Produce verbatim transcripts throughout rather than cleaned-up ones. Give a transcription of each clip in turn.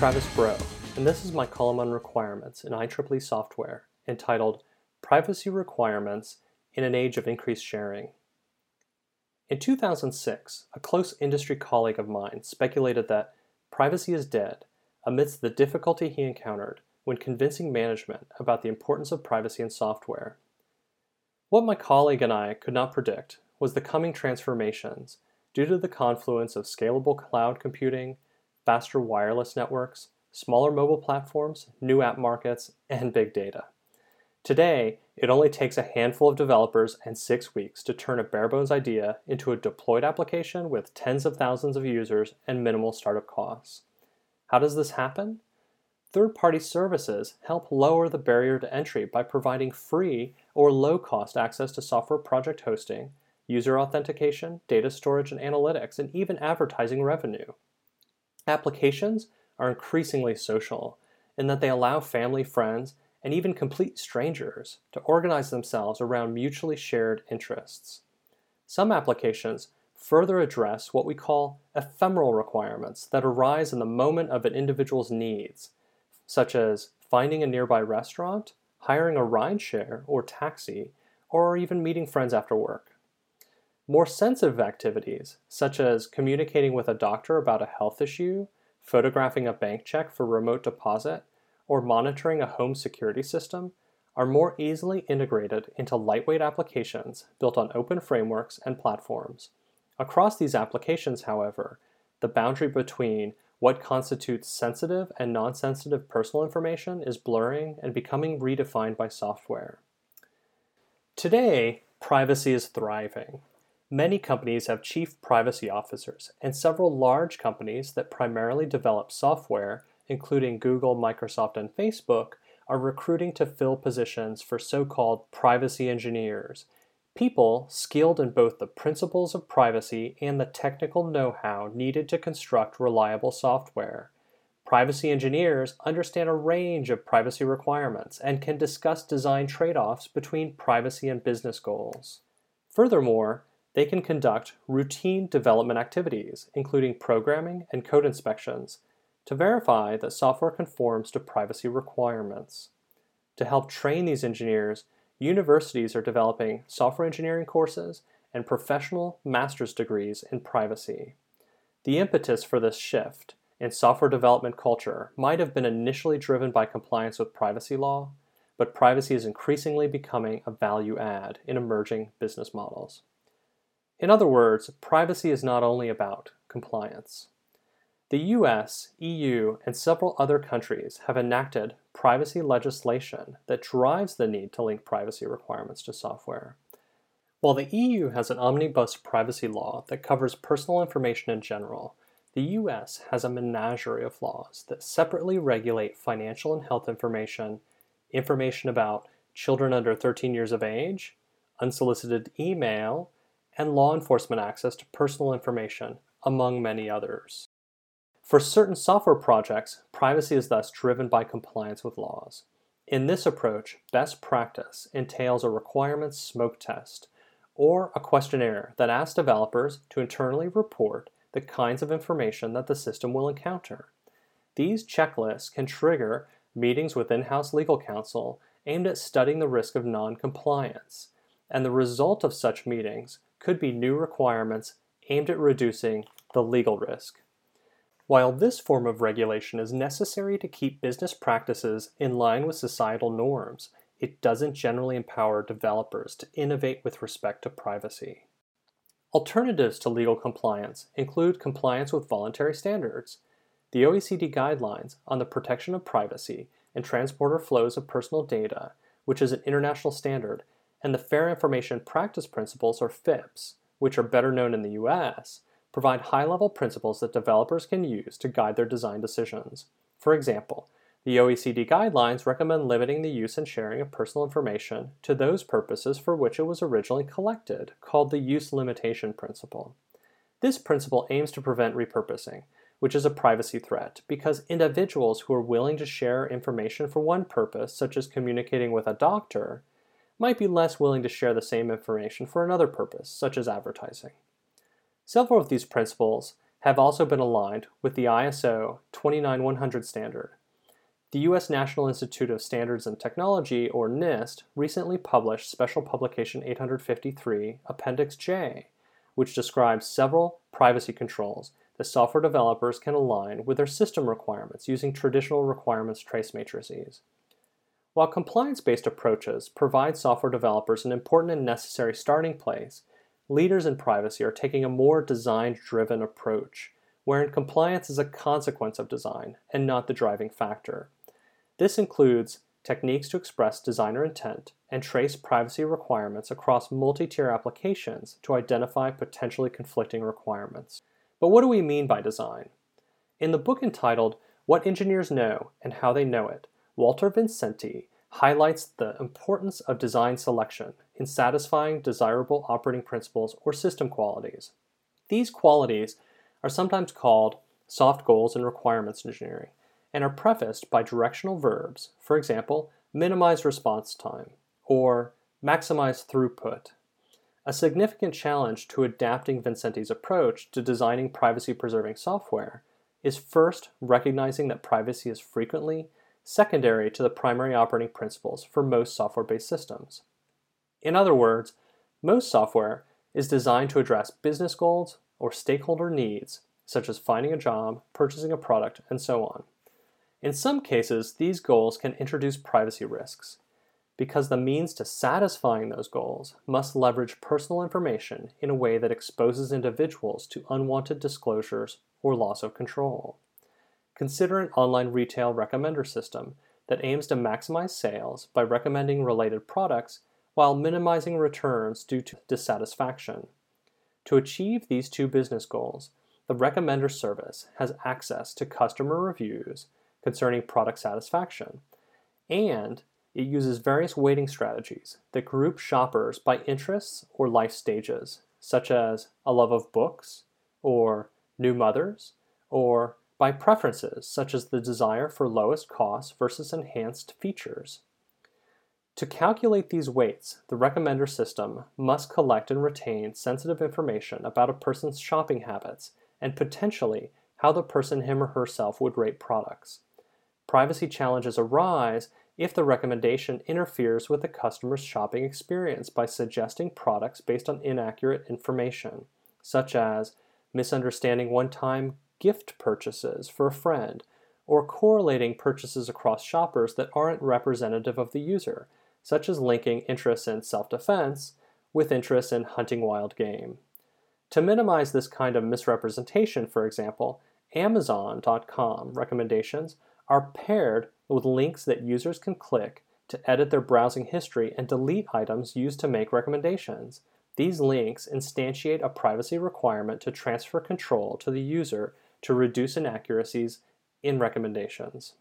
Travis Bro, and this is my column on requirements in I triple E software entitled Privacy Requirements in an Age of Increased Sharing. In two thousand six, a close industry colleague of mine speculated that privacy is dead amidst the difficulty he encountered when convincing management about the importance of privacy in software. What my colleague and I could not predict was the coming transformations due to the confluence of scalable cloud computing, faster wireless networks, smaller mobile platforms, new app markets, and big data. Today, it only takes a handful of developers and six weeks to turn a bare-bones idea into a deployed application with tens of thousands of users and minimal startup costs. How does this happen? Third-party services help lower the barrier to entry by providing free or low-cost access to software project hosting, user authentication, data storage and analytics, and even advertising revenue. Applications are increasingly social in that they allow family, friends, and even complete strangers to organize themselves around mutually shared interests. Some applications further address what we call ephemeral requirements that arise in the moment of an individual's needs, such as finding a nearby restaurant, hiring a ride-share or taxi, or even meeting friends after work. More sensitive activities, such as communicating with a doctor about a health issue, photographing a bank check for remote deposit, or monitoring a home security system, are more easily integrated into lightweight applications built on open frameworks and platforms. Across these applications, however, the boundary between what constitutes sensitive and non-sensitive personal information is blurring and becoming redefined by software. Today, privacy is thriving. Many companies have chief privacy officers, and several large companies that primarily develop software, including Google, Microsoft, and Facebook, are recruiting to fill positions for so-called privacy engineers, people skilled in both the principles of privacy and the technical know-how needed to construct reliable software. Privacy engineers understand a range of privacy requirements and can discuss design trade-offs between privacy and business goals. Furthermore, they can conduct routine development activities, including programming and code inspections, to verify that software conforms to privacy requirements. To help train these engineers, universities are developing software engineering courses and professional master's degrees in privacy. The impetus for this shift in software development culture might have been initially driven by compliance with privacy law, but privacy is increasingly becoming a value add in emerging business models. In other words, privacy is not only about compliance. The U S, E U, and several other countries have enacted privacy legislation that drives the need to link privacy requirements to software. While the E U has an omnibus privacy law that covers personal information in general, the U S has a menagerie of laws that separately regulate financial and health information, information about children under thirteen years of age, unsolicited email, and law enforcement access to personal information, among many others. For certain software projects, privacy is thus driven by compliance with laws. In this approach, best practice entails a requirements smoke test, or a questionnaire that asks developers to internally report the kinds of information that the system will encounter. These checklists can trigger meetings with in-house legal counsel aimed at studying the risk of non-compliance, and the result of such meetings could be new requirements aimed at reducing the legal risk. While this form of regulation is necessary to keep business practices in line with societal norms, it doesn't generally empower developers to innovate with respect to privacy. Alternatives to legal compliance include compliance with voluntary standards. The O E C D guidelines on the protection of privacy and transporter flows of personal data, which is an international standard, and the Fair Information Practice Principles, or F I P S, which are better known in the U S, provide high-level principles that developers can use to guide their design decisions. For example, the O E C D guidelines recommend limiting the use and sharing of personal information to those purposes for which it was originally collected, called the Use Limitation Principle. This principle aims to prevent repurposing, which is a privacy threat, because individuals who are willing to share information for one purpose, such as communicating with a doctor, might be less willing to share the same information for another purpose, such as advertising. Several of these principles have also been aligned with the I S O twenty-nine one hundred standard. The U S National Institute of Standards and Technology, or NIST, recently published Special Publication eight hundred fifty-three, Appendix J, which describes several privacy controls that software developers can align with their system requirements using traditional requirements trace matrices. While compliance-based approaches provide software developers an important and necessary starting place, leaders in privacy are taking a more design-driven approach, wherein compliance is a consequence of design and not the driving factor. This includes techniques to express designer intent and trace privacy requirements across multi-tier applications to identify potentially conflicting requirements. But what do we mean by design? In the book entitled What Engineers Know and How They Know It, Walter Vincenti highlights the importance of design selection in satisfying desirable operating principles or system qualities. These qualities are sometimes called soft goals in requirements engineering and are prefaced by directional verbs, for example, minimize response time or maximize throughput. A significant challenge to adapting Vincenti's approach to designing privacy-preserving software is first recognizing that privacy is frequently secondary to the primary operating principles for most software-based systems. In other words, most software is designed to address business goals or stakeholder needs, such as finding a job, purchasing a product, and so on. In some cases, these goals can introduce privacy risks, because the means to satisfying those goals must leverage personal information in a way that exposes individuals to unwanted disclosures or loss of control. Consider an online retail recommender system that aims to maximize sales by recommending related products while minimizing returns due to dissatisfaction. To achieve these two business goals, the recommender service has access to customer reviews concerning product satisfaction, and it uses various weighting strategies that group shoppers by interests or life stages, such as a love of books, or new mothers, or by preferences such as the desire for lowest cost versus enhanced features. To calculate these weights, the recommender system must collect and retain sensitive information about a person's shopping habits and potentially how the person him or herself would rate products. Privacy challenges arise if the recommendation interferes with the customer's shopping experience by suggesting products based on inaccurate information, such as misunderstanding one-time gift purchases for a friend, or correlating purchases across shoppers that aren't representative of the user, such as linking interests in self-defense with interests in hunting wild game. To minimize this kind of misrepresentation, for example, Amazon dot com recommendations are paired with links that users can click to edit their browsing history and delete items used to make recommendations. These links instantiate a privacy requirement to transfer control to the user to reduce inaccuracies in recommendations.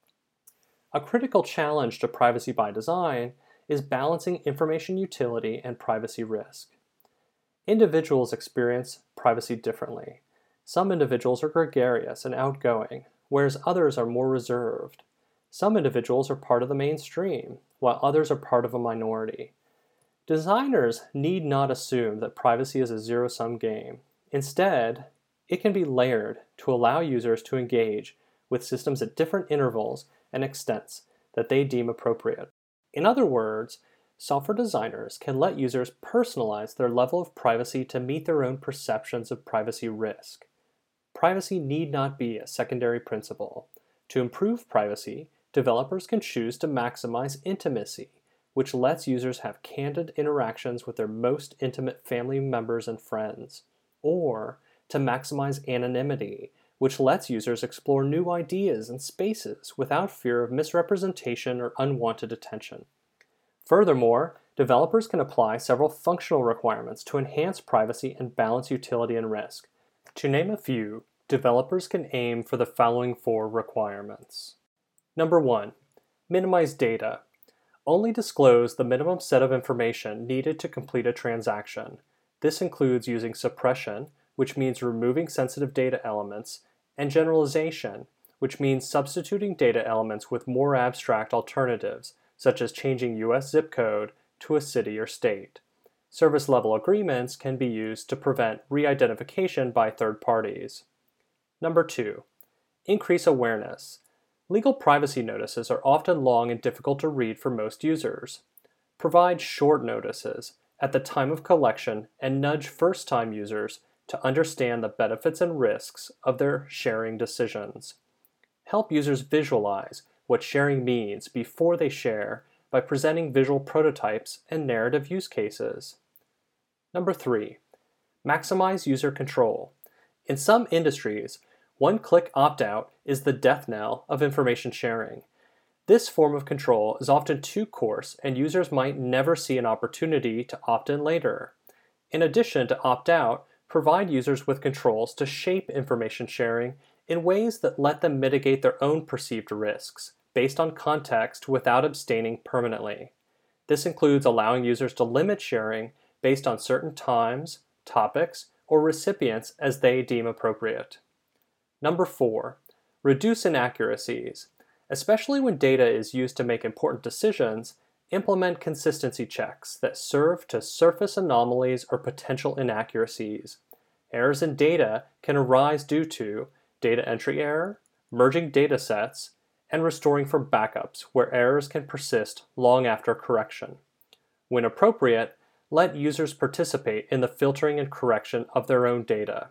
A critical challenge to privacy by design is balancing information utility and privacy risk. Individuals experience privacy differently. Some individuals are gregarious and outgoing, whereas others are more reserved. Some individuals are part of the mainstream, while others are part of a minority. Designers need not assume that privacy is a zero-sum game. Instead, it can be layered to allow users to engage with systems at different intervals and extents that they deem appropriate. In other words, software designers can let users personalize their level of privacy to meet their own perceptions of privacy risk. Privacy need not be a secondary principle. To improve privacy, developers can choose to maximize intimacy, which lets users have candid interactions with their most intimate family members and friends, or to maximize anonymity, which lets users explore new ideas and spaces without fear of misrepresentation or unwanted attention. Furthermore, developers can apply several functional requirements to enhance privacy and balance utility and risk. To name a few, developers can aim for the following four requirements. Number one, minimize data. Only disclose the minimum set of information needed to complete a transaction. This includes using suppression, which means removing sensitive data elements, and generalization, which means substituting data elements with more abstract alternatives, such as changing U S zip code to a city or state. Service-level agreements can be used to prevent re-identification by third parties. Number two, increase awareness. Legal privacy notices are often long and difficult to read for most users. Provide short notices at the time of collection and nudge first-time users to understand the benefits and risks of their sharing decisions. Help users visualize what sharing means before they share by presenting visual prototypes and narrative use cases. Number three, maximize user control. In some industries, one-click opt-out is the death knell of information sharing. This form of control is often too coarse, and users might never see an opportunity to opt in later. In addition to opt-out, provide users with controls to shape information sharing in ways that let them mitigate their own perceived risks, based on context without abstaining permanently. This includes allowing users to limit sharing based on certain times, topics, or recipients as they deem appropriate. Number four, reduce inaccuracies. Especially when data is used to make important decisions, implement consistency checks that serve to surface anomalies or potential inaccuracies. Errors in data can arise due to data entry error, merging data sets, and restoring from backups where errors can persist long after correction. When appropriate, let users participate in the filtering and correction of their own data.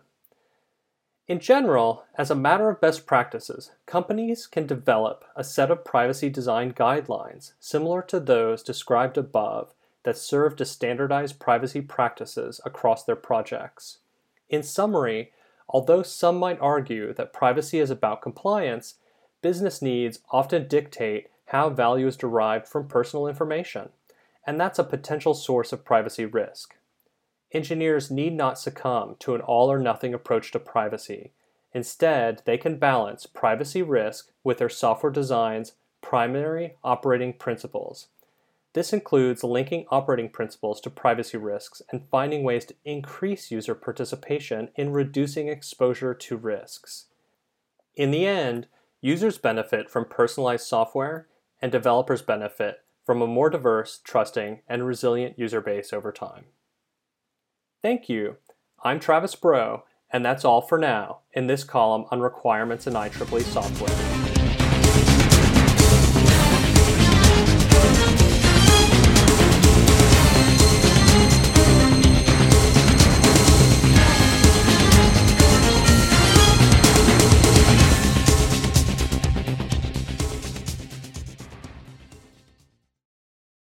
In general, as a matter of best practices, companies can develop a set of privacy design guidelines similar to those described above that serve to standardize privacy practices across their projects. In summary, although some might argue that privacy is about compliance, business needs often dictate how value is derived from personal information, and that's a potential source of privacy risk. Engineers need not succumb to an all-or-nothing approach to privacy. Instead, they can balance privacy risk with their software design's primary operating principles. This includes linking operating principles to privacy risks and finding ways to increase user participation in reducing exposure to risks. In the end, users benefit from personalized software, and developers benefit from a more diverse, trusting, and resilient user base over time. Thank you. I'm Travis Bro, and that's all for now in this column on requirements in I triple E software.